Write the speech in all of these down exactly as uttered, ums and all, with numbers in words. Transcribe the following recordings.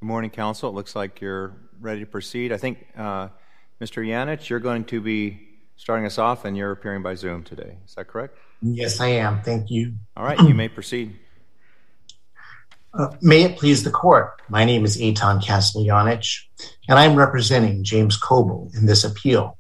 morning, Counsel. It looks like you're ready to proceed. I think, uh, Mister Janich, you're going to be starting us off, and you're appearing by Zoom today. Is that correct? Yes, I am. Thank you. All right, you may proceed. Uh, may it please the Court, my name is Eitan Kasteljanich, and I'm representing James Coble in this appeal.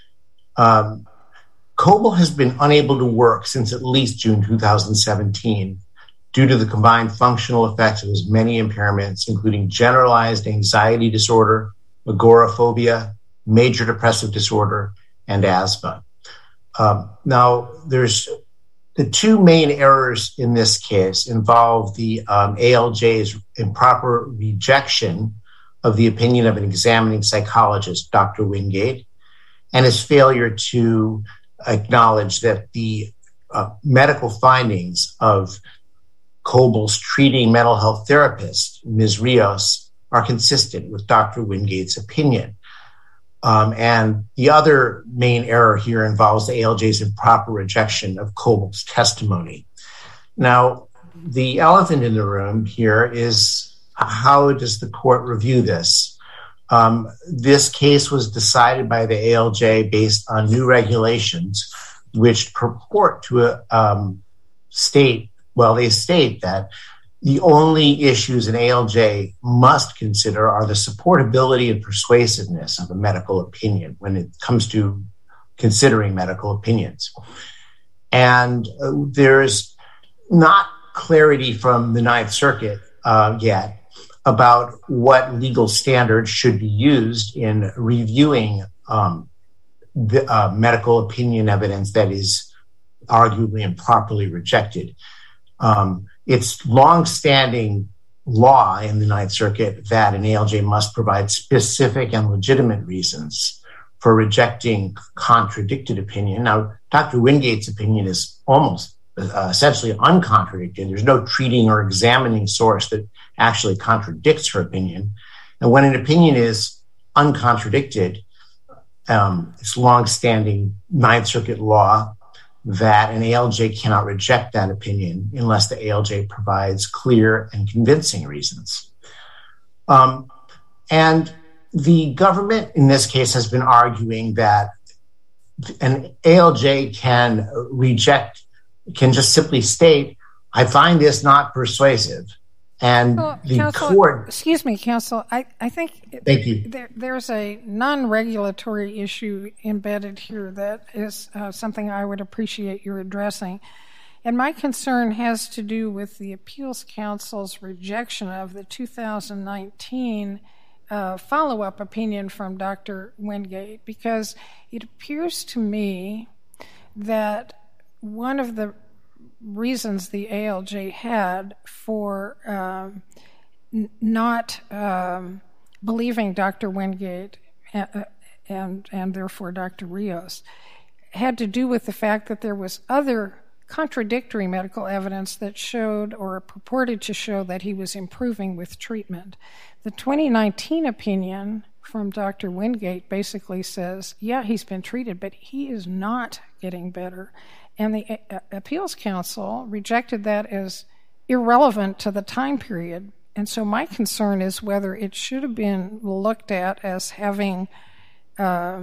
Um, Coble has been unable to work since at least June two thousand seventeen due to the combined functional effects of his many impairments, including generalized anxiety disorder, agoraphobia, major depressive disorder, and asthma. Um, now, there's the two main errors in this case involve the um, A L J's improper rejection of the opinion of an examining psychologist, Doctor Wingate, and his failure to acknowledge that the uh, medical findings of Coble's treating mental health therapist, Miz Rios, are consistent with Doctor Wingate's opinion. Um, and the other main error here involves the A L J's improper rejection of Coble's testimony. Now, the elephant in the room here is, how does the court review this? Um, this case was decided by the A L J based on new regulations, which purport to uh, um, state, well, they state that the only issues an A L J must consider are the supportability and persuasiveness of a medical opinion when it comes to considering medical opinions. And uh, there's not clarity from the Ninth Circuit uh, yet about what legal standards should be used in reviewing um, the, uh, medical opinion evidence that is arguably improperly rejected. Um, it's long-standing law in the Ninth Circuit that an A L J must provide specific and legitimate reasons for rejecting contradicted opinion. Now, Doctor Wingate's opinion is almost uh, essentially uncontradicted. There's no treating or examining source that actually contradicts her opinion. And when an opinion is uncontradicted, um, it's long-standing Ninth Circuit law that an A L J cannot reject that opinion unless the A L J provides clear and convincing reasons. Um, and the government in this case has been arguing that an A L J can reject, can just simply state, I find this not persuasive. And well, the counsel, court... Excuse me, counsel. I, I think Thank you. There, there's a non-regulatory issue embedded here that is uh, something I would appreciate your addressing. And my concern has to do with the Appeals Council's rejection of the two thousand nineteen uh, follow-up opinion from Doctor Wingate, because it appears to me that one of the reasons the A L J had for um, n- not um, believing Doctor Wingate and, and and therefore Doctor Rios had to do with the fact that there was other contradictory medical evidence that showed or purported to show that he was improving with treatment. The twenty nineteen opinion from Doctor Wingate basically says, yeah, he's been treated, but he is not getting better. And the Appeals Council rejected that as irrelevant to the time period. And so my concern is whether it should have been looked at as having uh,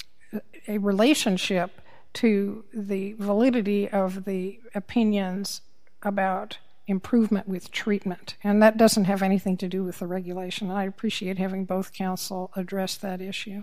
a relationship to the validity of the opinions about improvement with treatment. And that doesn't have anything to do with the regulation. I appreciate having both counsel address that issue.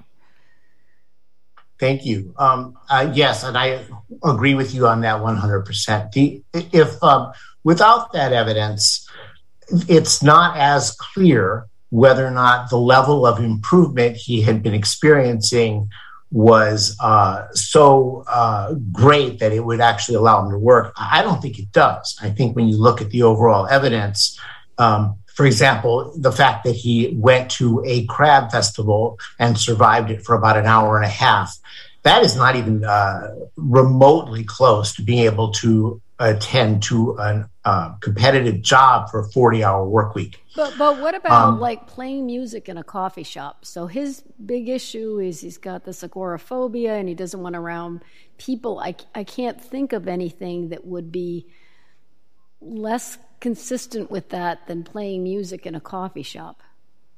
Thank you. Um, uh, yes, and I agree with you on that one hundred percent. The, if um, without that evidence, it's not as clear whether or not the level of improvement he had been experiencing was uh, so uh, great that it would actually allow him to work. I don't think it does. I think when you look at the overall evidence, um, for example, the fact that he went to a crab festival and survived it for about an hour and a half, that is not even uh, remotely close to being able to attend to a uh, competitive job for a forty-hour work week. But but what about um, like playing music in a coffee shop? So his big issue is he's got this agoraphobia and he doesn't want around people. I, I can't think of anything that would be less consistent with that than playing music in a coffee shop.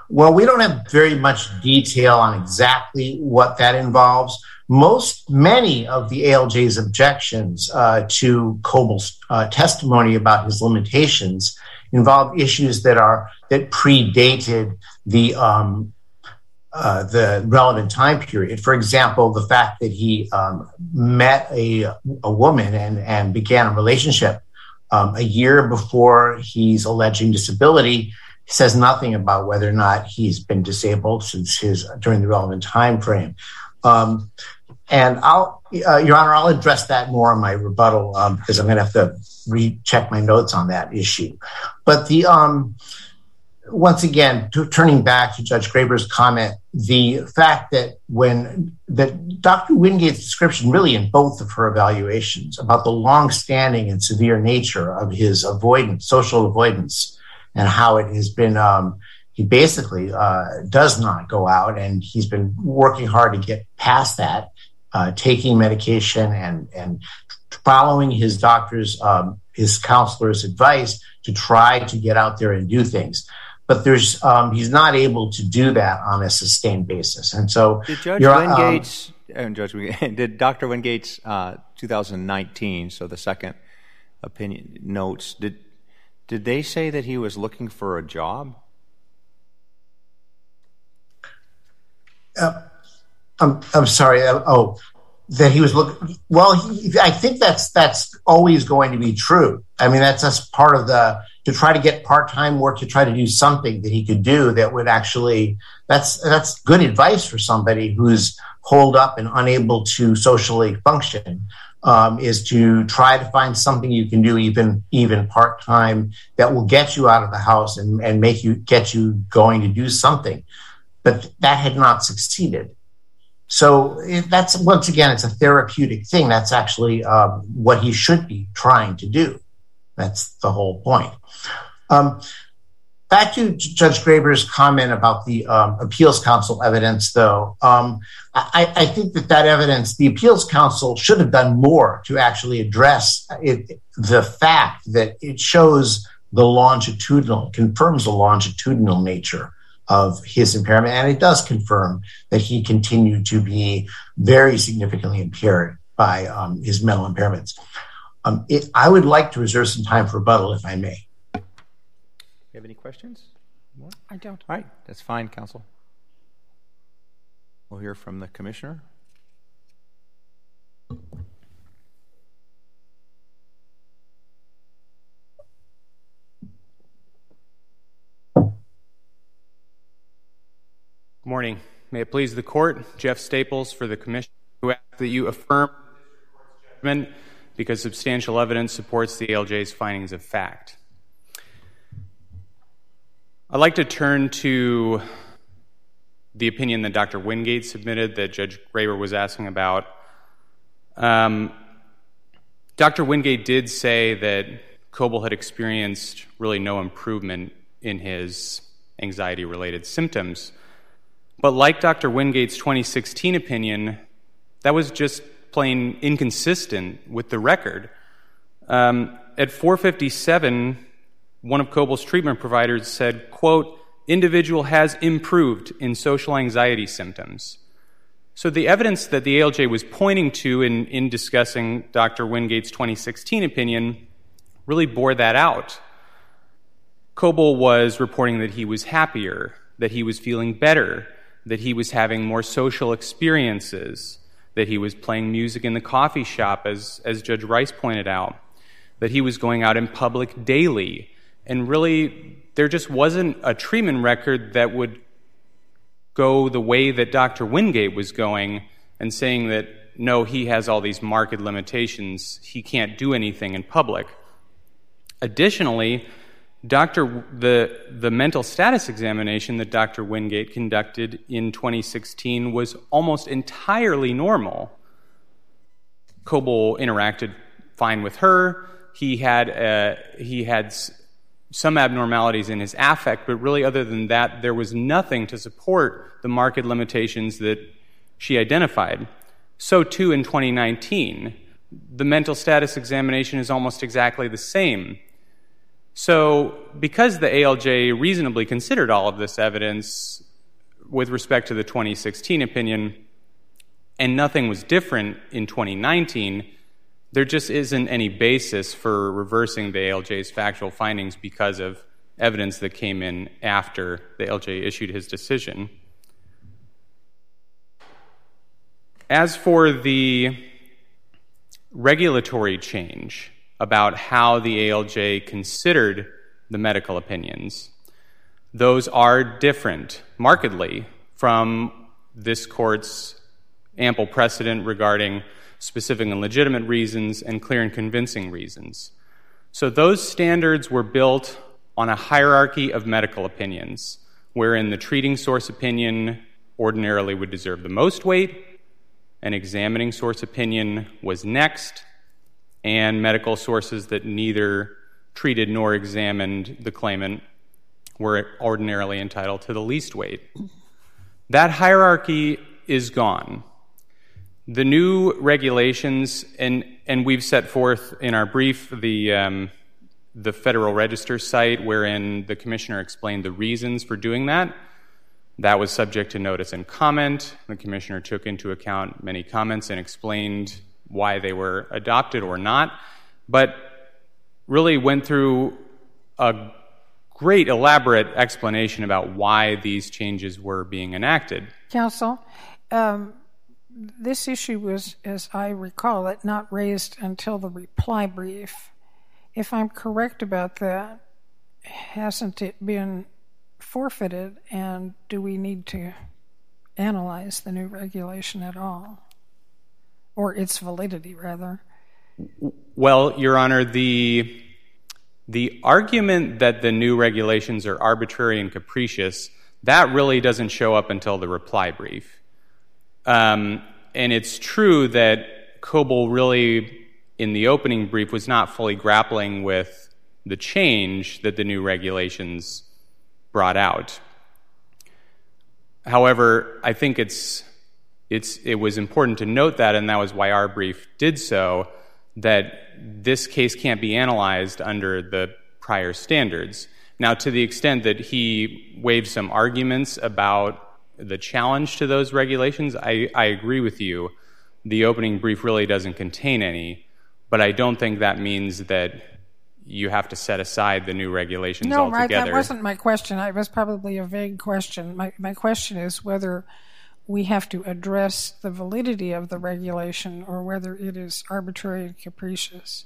Well, we don't have very much detail on exactly what that involves. Most, many of the A L J's objections uh, to Coble's uh, testimony about his limitations involve issues that are that predated the um, uh, the relevant time period. For example, the fact that he um, met a a woman and and began a relationship um, a year before he's alleging disability says nothing about whether or not he's been disabled since his during the relevant time frame. Um, And I'll, uh, Your Honor, I'll address that more in my rebuttal um, because I'm going to have to recheck my notes on that issue. But the um, once again, to, turning back to Judge Graber's comment, the fact that when that Doctor Wingate's description, really in both of her evaluations, about the long-standing and severe nature of his avoidance, social avoidance, and how it has been. Um, He basically uh, does not go out, and he's been working hard to get past that, uh, taking medication and and following his doctor's, um, his counselor's advice to try to get out there and do things. But there's um, he's not able to do that on a sustained basis. And so, did Judge Wingate's, um, Judge Wingate, did Doctor Wingate's uh, two thousand nineteen, so the second opinion notes, did did they say that he was looking for a job? Uh, I'm I'm sorry. Uh, oh, that he was looking. Well, he, I think that's that's always going to be true. I mean, that's just part of the to try to get part-time work, to try to do something that he could do that would actually. That's that's good advice for somebody who's holed up and unable to socially function. Um, is to try to find something you can do, even even part-time, that will get you out of the house and and make you get you going to do something. But that had not succeeded. So it, that's, once again, it's a therapeutic thing. That's actually um, what he should be trying to do. That's the whole point. Um, back to Judge Graber's comment about the um, appeals council evidence, though. Um, I, I think that that evidence, the appeals council should have done more to actually address it, the fact that it shows the longitudinal, confirms the longitudinal nature of his impairment, and it does confirm that he continued to be very significantly impaired by um, his mental impairments. Um, it, I would like to reserve some time for rebuttal, if I may. You have any questions? More? I don't. All right, that's fine, counsel. We'll hear from the commissioner. Good morning. May it please the court, Jeff Staples for the commission, who asks that you affirm the judgment because substantial evidence supports the A L J's findings of fact. I'd like to turn to the opinion that Doctor Wingate submitted that Judge Graber was asking about. Um, Doctor Wingate did say that Coble had experienced really no improvement in his anxiety-related symptoms. But like Doctor Wingate's twenty sixteen opinion, that was just plain inconsistent with the record. Um, at four fifty-seven, one of Coble's treatment providers said, quote, individual has improved in social anxiety symptoms. So the evidence that the A L J was pointing to in, in discussing Doctor Wingate's twenty sixteen opinion really bore that out. Coble was reporting that he was happier, that he was feeling better, that he was having more social experiences, that he was playing music in the coffee shop, as, as Judge Rice pointed out, that he was going out in public daily. And really, there just wasn't a treatment record that would go the way that Doctor Wingate was going and saying that, no, he has all these marked limitations, he can't do anything in public. Additionally, Doctor the the mental status examination that Doctor Wingate conducted in twenty sixteen was almost entirely normal. Coble interacted fine with her. He had uh, he had s- some abnormalities in his affect, but really, other than that, there was nothing to support the marked limitations that she identified. So too in twenty nineteen, the mental status examination is almost exactly the same. So because the A L J reasonably considered all of this evidence with respect to the twenty sixteen opinion, and nothing was different in twenty nineteen, there just isn't any basis for reversing the A L J's factual findings because of evidence that came in after the A L J issued his decision. As for the regulatory change about how the A L J considered the medical opinions, those are different markedly from this court's ample precedent regarding specific and legitimate reasons and clear and convincing reasons. So those standards were built on a hierarchy of medical opinions, wherein the treating source opinion ordinarily would deserve the most weight, an examining source opinion was next, and medical sources that neither treated nor examined the claimant were ordinarily entitled to the least weight. That hierarchy is gone. The new regulations, and, and we've set forth in our brief the, um, the Federal Register site wherein the commissioner explained the reasons for doing that. That was subject to notice and comment. The commissioner took into account many comments and explained why they were adopted or not, but really went through a great elaborate explanation about why these changes were being enacted. Counsel, um, this issue was, as I recall it, not raised until the reply brief. If I'm correct about that, hasn't it been forfeited, and do we need to analyze the new regulation at all? Or its validity, rather? Well, Your Honor, the, the argument that the new regulations are arbitrary and capricious, that really doesn't show up until the reply brief. Um, and it's true that Coble really, in the opening brief, was not fully grappling with the change that the new regulations brought out. However, I think it's It's, it was important to note that, and that was why our brief did so, that this case can't be analyzed under the prior standards. Now, to the extent that he waived some arguments about the challenge to those regulations, I, I agree with you. The opening brief really doesn't contain any, but I don't think that means that you have to set aside the new regulations no, altogether. No, right, that wasn't my question. It was probably a vague question. My, my question is whether we have to address the validity of the regulation or whether it is arbitrary and capricious.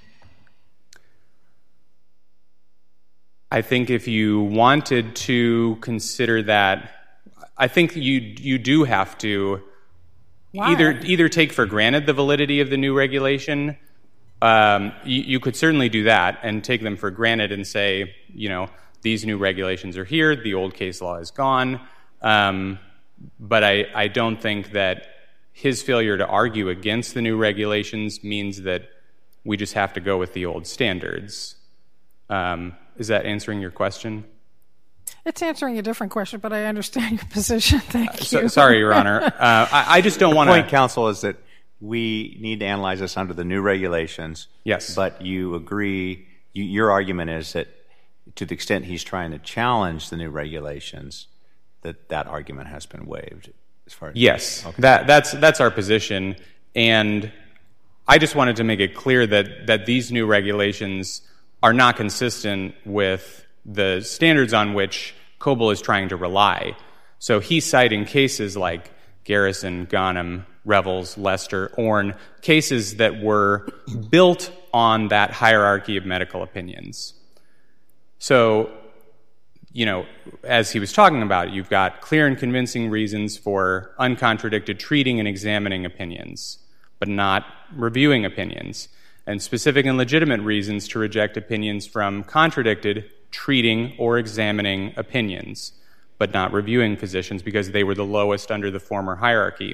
I think if you wanted to consider that, I think you you do have to Why? either either take for granted the validity of the new regulation. Um, you, you could certainly do that and take them for granted and say, you know, these new regulations are here, the old case law is gone. Um, But I, I don't think that his failure to argue against the new regulations means that we just have to go with the old standards. Um, is that answering your question? It's answering a different question, but I understand your position. Thank uh, you. So, sorry, Your Honor. Uh, I, I just don't want to... The point, counsel, is that we need to analyze this under the new regulations. Yes. But you agree, you, your argument is that to the extent he's trying to challenge the new regulations, that that argument has been waived as far as yes okay. that that's that's our position, and I just wanted to make it clear that that these new regulations are not consistent with the standards on which Coble is trying to rely. So he's citing cases like Garrison, Ghanem, Revels, Lester, Orn, cases that were built on that hierarchy of medical opinions. So, you know, as he was talking about, you've got clear and convincing reasons for uncontradicted treating and examining opinions, but not reviewing opinions, and specific and legitimate reasons to reject opinions from contradicted treating or examining opinions, but not reviewing physicians because they were the lowest under the former hierarchy.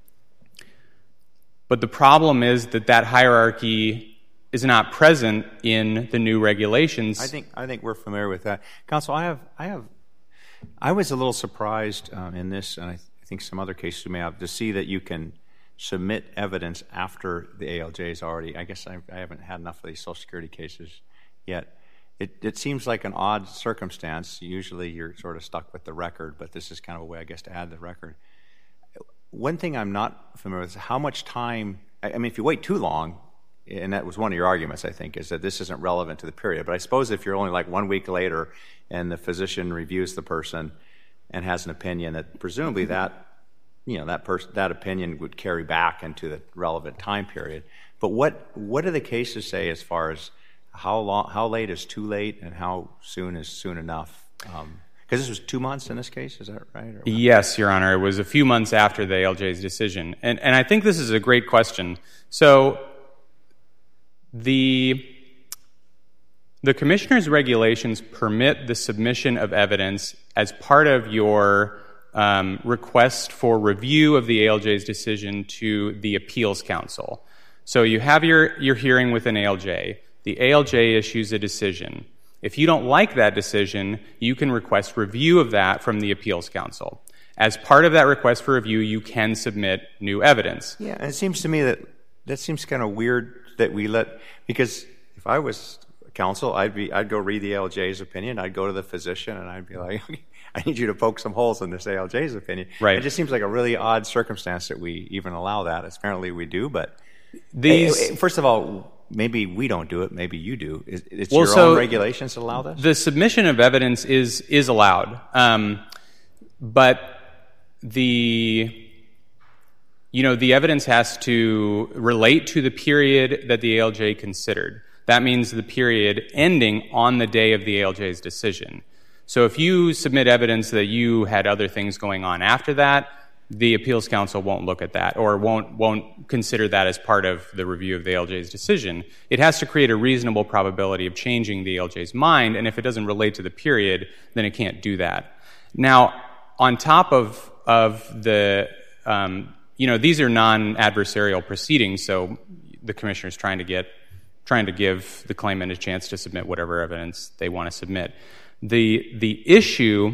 But the problem is that that hierarchy is not present in the new regulations. I think I think we're familiar with that, counsel. I have I have I was a little surprised um, in this, and I, th- I think some other cases we may have, to see that you can submit evidence after the A L J is already. I guess I, I haven't had enough of these Social Security cases yet. it, it seems like an odd circumstance. Usually you're sort of stuck with the record, but this is kind of a way, I guess, to add the record. One thing I'm not familiar with is how much time, I mean, if you wait too long, and that was one of your arguments, I think, is that this isn't relevant to the period. But I suppose if you're only like one week later and the physician reviews the person and has an opinion, that presumably that, you know, that person, that opinion would carry back into the relevant time period. But what what do the cases say as far as how long, how late is too late, and how soon is soon enough? Um, Because this was two months in this case, is that right? Or yes, Your Honor. It was a few months after the A L J's decision. And, and I think this is a great question. So the, the Commissioner's regulations permit the submission of evidence as part of your um, request for review of the A L J's decision to the Appeals Council. So you have your, your hearing with an A L J. The A L J issues a decision. If you don't like that decision, you can request review of that from the Appeals Council. As part of that request for review, you can submit new evidence. Yeah, and it seems to me that that seems kind of weird that we let, because if I was counsel, I'd be I'd go read the A L J's opinion, I'd go to the physician, and I'd be like, I need you to poke some holes in this A L J's opinion. Right. It just seems like a really odd circumstance that we even allow that. Apparently we do, but these first of all, maybe we don't do it, maybe you do. Is it's well, your so own regulations that allow this? The submission of evidence is is allowed. Um, but the you know, the evidence has to relate to the period that the A L J considered. That means the period ending on the day of the A L J's decision. So if you submit evidence that you had other things going on after that, the Appeals Council won't look at that or won't won't consider that as part of the review of the A L J's decision. It has to create a reasonable probability of changing the A L J's mind, and if it doesn't relate to the period, then it can't do that. Now, on top of of the, um, you know, these are non-adversarial proceedings, so the commissioner is trying to get trying to give the claimant a chance to submit whatever evidence they want to submit. The the issue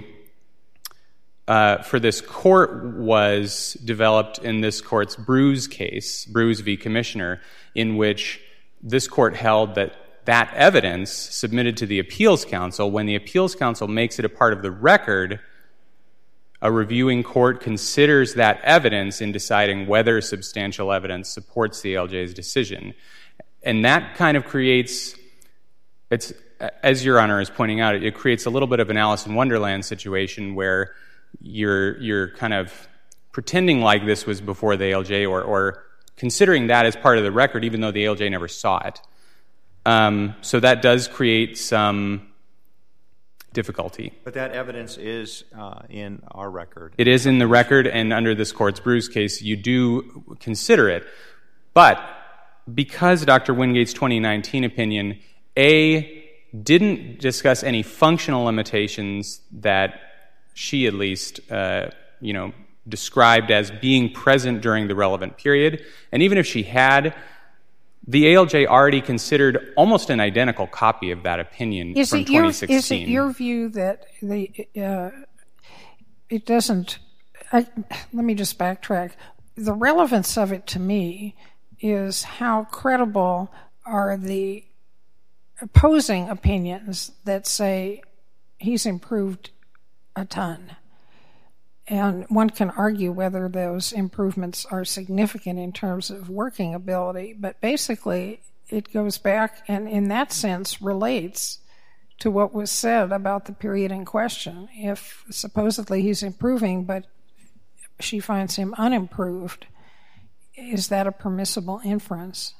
Uh, for this court was developed in this court's Bruce case, Bruce v. Commissioner, in which this court held that that evidence submitted to the Appeals Council, when the Appeals Council makes it a part of the record, a reviewing court considers that evidence in deciding whether substantial evidence supports the A L J's decision. And that kind of creates, it's, as Your Honor is pointing out, it creates a little bit of an Alice in Wonderland situation where You're you're kind of pretending like this was before the A L J, or, or considering that as part of the record, even though the A L J never saw it. Um, so that does create some difficulty. But that evidence is uh, in our record. It is in the record, and under this court's Bruce case, you do consider it. But because Doctor Wingate's twenty nineteen opinion, A, didn't discuss any functional limitations that she at least, uh, you know, described as being present during the relevant period. And even if she had, the A L J already considered almost an identical copy of that opinion is from it your, twenty sixteen. Is it your view that the uh, it doesn't, I, let me just backtrack. The relevance of it to me is how credible are the opposing opinions that say he's improved a ton. And one can argue whether those improvements are significant in terms of working ability, but basically it goes back and in that sense relates to what was said about the period in question. If supposedly he's improving, but she finds him unimproved, is that a permissible inference?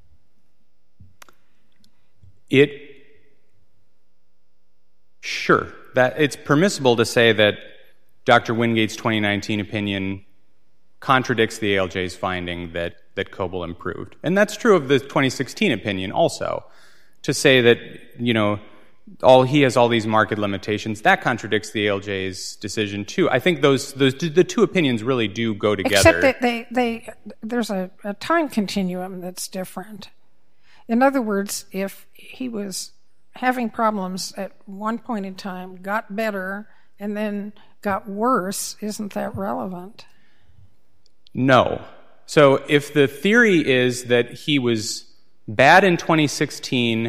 It, sure. That it's permissible to say that Doctor Wingate's twenty nineteen opinion contradicts the A L J's finding that, that Coble improved. And that's true of the twenty sixteen opinion also. To say that, you know, all he has all these marked limitations, that contradicts the A L J's decision too. I think those, those the two opinions really do go together. Except that they, they there's a, a time continuum that's different. In other words, if he was having problems at one point in time, got better, and then got worse, isn't that relevant? No. So if the theory is that he was bad in twenty sixteen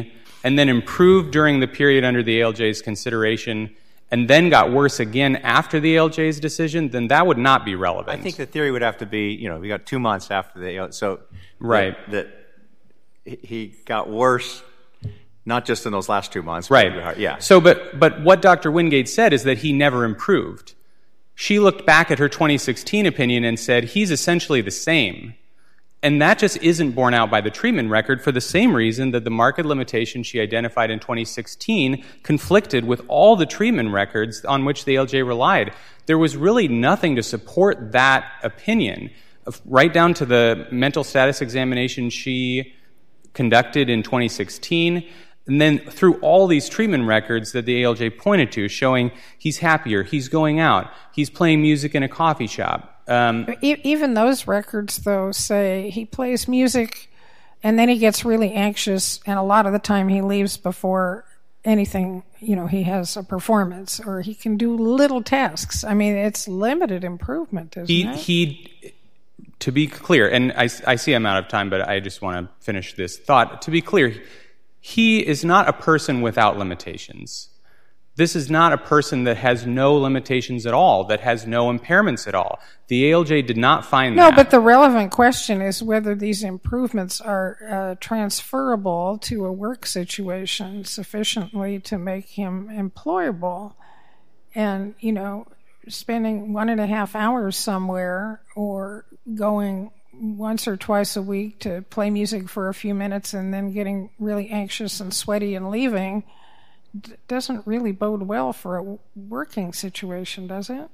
and then improved during the period under the A L J's consideration, and then got worse again after the A L J's decision, then that would not be relevant. I think the theory would have to be, you know, we got two months after the A L J, so right. that, that he got worse, not just in those last two months. Right. Yeah. So, but but what Doctor Wingate said is that he never improved. She looked back at her twenty sixteen opinion and said he's essentially the same. And that just isn't borne out by the treatment record for the same reason that the marked limitation she identified in twenty sixteen conflicted with all the treatment records on which the A L J relied. There was really nothing to support that opinion, right down to the mental status examination she conducted in twenty sixteen, and then through all these treatment records that the A L J pointed to, showing he's happier, he's going out, he's playing music in a coffee shop. Um, Even those records, though, say he plays music and then he gets really anxious, and a lot of the time he leaves before anything, you know, he has a performance, or he can do little tasks. I mean, it's limited improvement, isn't he, it? He, to be clear, and I, I see I'm out of time, but I just want to finish this thought. To be clear, he is not a person without limitations. This is not a person that has no limitations at all, that has no impairments at all. The A L J did not find no, that. No, but the relevant question is whether these improvements are uh, transferable to a work situation sufficiently to make him employable. And, you know, spending one and a half hours somewhere or going once or twice a week to play music for a few minutes and then getting really anxious and sweaty and leaving doesn't really bode well for a working situation, does it?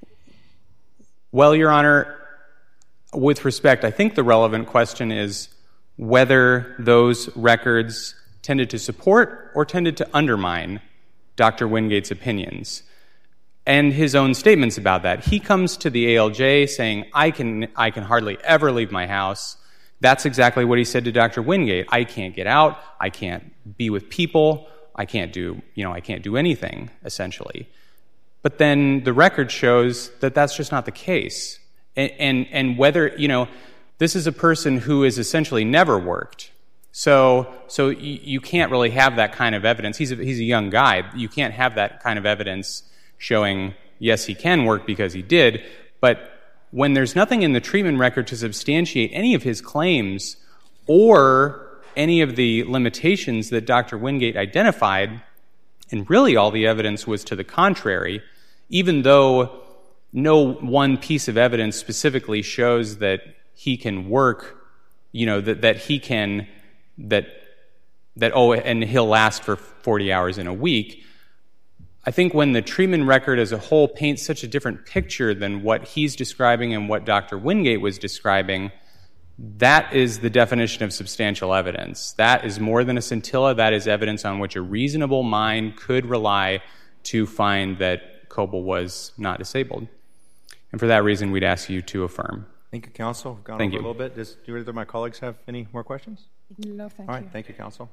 Well, Your Honor, with respect, I think the relevant question is whether those records tended to support or tended to undermine Doctor Wingate's opinions and his own statements about that. He comes to the A L J saying, I can, I can hardly ever leave my house. That's exactly what he said to Doctor Wingate. I can't get out. I can't be with people. I can't do, you know, I can't do anything, essentially. But then the record shows that that's just not the case. And, and, and whether, you know, this is a person who has essentially never worked. So, so you, you can't really have that kind of evidence. He's a, he's a young guy. You can't have that kind of evidence showing, yes, he can work because he did. But when there's nothing in the treatment record to substantiate any of his claims or any of the limitations that Doctor Wingate identified, and really all the evidence was to the contrary, even though no one piece of evidence specifically shows that he can work, you know, that, that he can, that, that, oh, and he'll last for forty hours in a week. I think when the treatment record as a whole paints such a different picture than what he's describing and what Doctor Wingate was describing, that is the definition of substantial evidence. That is more than a scintilla. That is evidence on which a reasonable mind could rely to find that Coble was not disabled. And for that reason, we'd ask you to affirm. Thank you, counsel. We've gone thank over you. a little bit. Does, do either of my colleagues have any more questions? No, thank All right, you. thank you, counsel.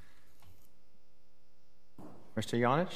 Mister Janich?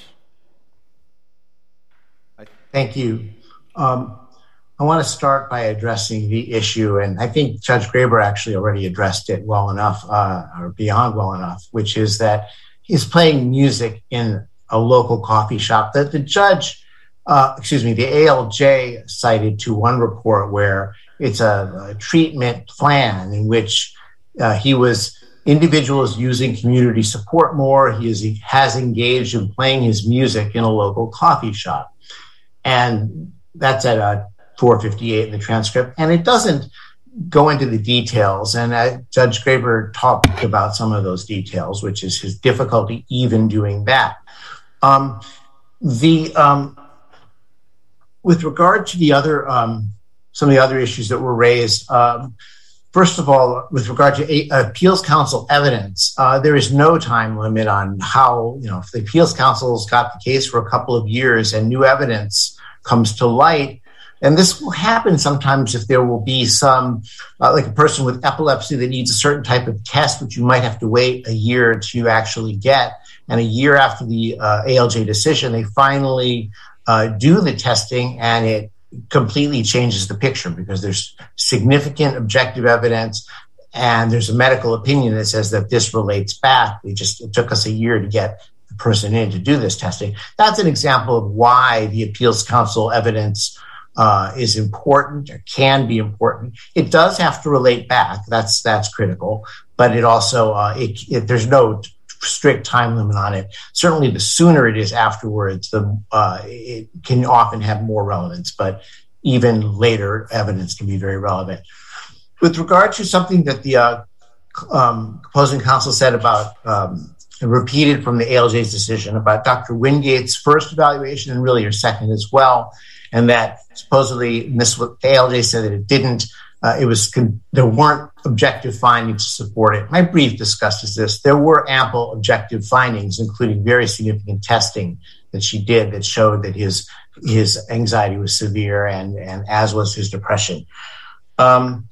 Thank you. Um, I want to start by addressing the issue, and I think Judge Graber actually already addressed it well enough, uh, or beyond well enough, which is that he's playing music in a local coffee shop. That the judge, uh, excuse me, the A L J cited to one report where it's a, a treatment plan in which uh, he was individuals using community support more. He, is, he has engaged in playing his music in a local coffee shop, and that's at a four fifty-eight in the transcript, and it doesn't go into the details. And uh, Judge Graber talked about some of those details, which is his difficulty even doing that. Um, the um, with regard to the other um, some of the other issues that were raised, um, first of all, with regard to a- appeals counsel evidence, uh, there is no time limit on how, you know, if the appeals counsel's got the case for a couple of years and new evidence comes to light. And this will happen sometimes if there will be some, uh, like a person with epilepsy that needs a certain type of test, which you might have to wait a year to actually get. And a year after the uh, A L J decision, they finally uh, do the testing, and it completely changes the picture because there's significant objective evidence and there's a medical opinion that says that this relates back. We just, it took us a year to get the person in to do this testing. That's an example of why the appeals council evidence uh, is important or can be important. It does have to relate back. That's, that's critical, but it also, uh, it, it, there's no strict time limit on it. Certainly the sooner it is afterwards, the uh, it can often have more relevance, but even later evidence can be very relevant. With regard to something that the uh, um, opposing counsel said about, um, repeated from the A L J's decision about Doctor Wingate's first evaluation and really her second as well, and that supposedly this, the A L J said that it didn't, Uh, it was con- there weren't objective findings to support it. My brief discusses this. There were ample objective findings, including very significant testing that she did that showed that his his anxiety was severe, and and as was his depression. Um,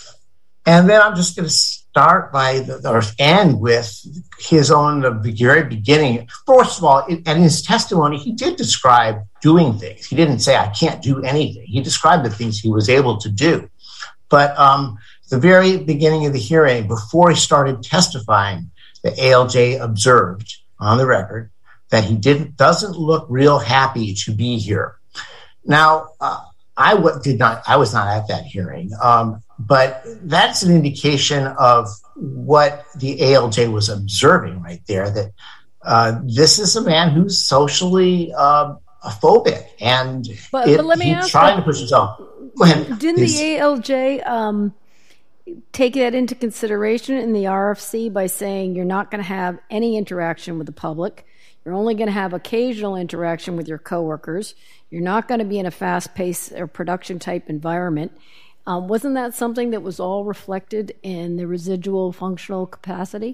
and then I'm just going to start by the, or end with his own the very beginning. First of all, it, and in his testimony, he did describe doing things. He didn't say I can't do anything. He described the things he was able to do. But um, the very beginning of the hearing, before he started testifying, the A L J observed on the record that he didn't doesn't look real happy to be here. Now, uh, I w- did not. I was not at that hearing, um, but that's an indication of what the A L J was observing right there. That uh, this is a man who's socially uh, phobic, and but, it, but let me he's ask trying that. to push himself. Go ahead. Didn't Please. the A L J um, take that into consideration in the R F C by saying you're not going to have any interaction with the public, you're only going to have occasional interaction with your coworkers, you're not going to be in a fast-paced or production-type environment? Um, wasn't that something that was all reflected in the residual functional capacity?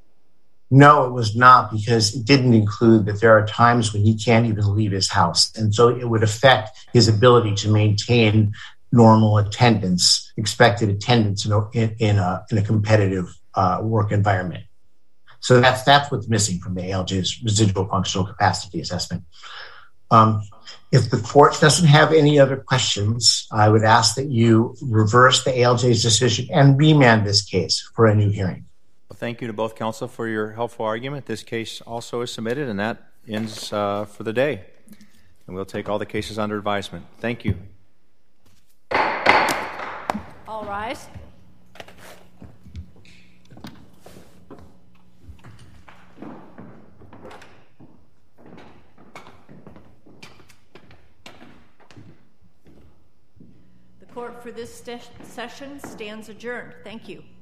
No, it was not, because it didn't include that there are times when he can't even leave his house. And so it would affect his ability to maintain normal attendance, expected attendance in a, in a, in a competitive uh, work environment. So that's that's what's missing from the A L J's residual functional capacity assessment. Um, if the court doesn't have any other questions, I would ask that you reverse the A L J's decision and remand this case for a new hearing. Well, thank you to both counsel for your helpful argument. This case also is submitted, and that ends uh, for the day. And we'll take all the cases under advisement. Thank you. All rise. The court for this session stands adjourned. Thank you.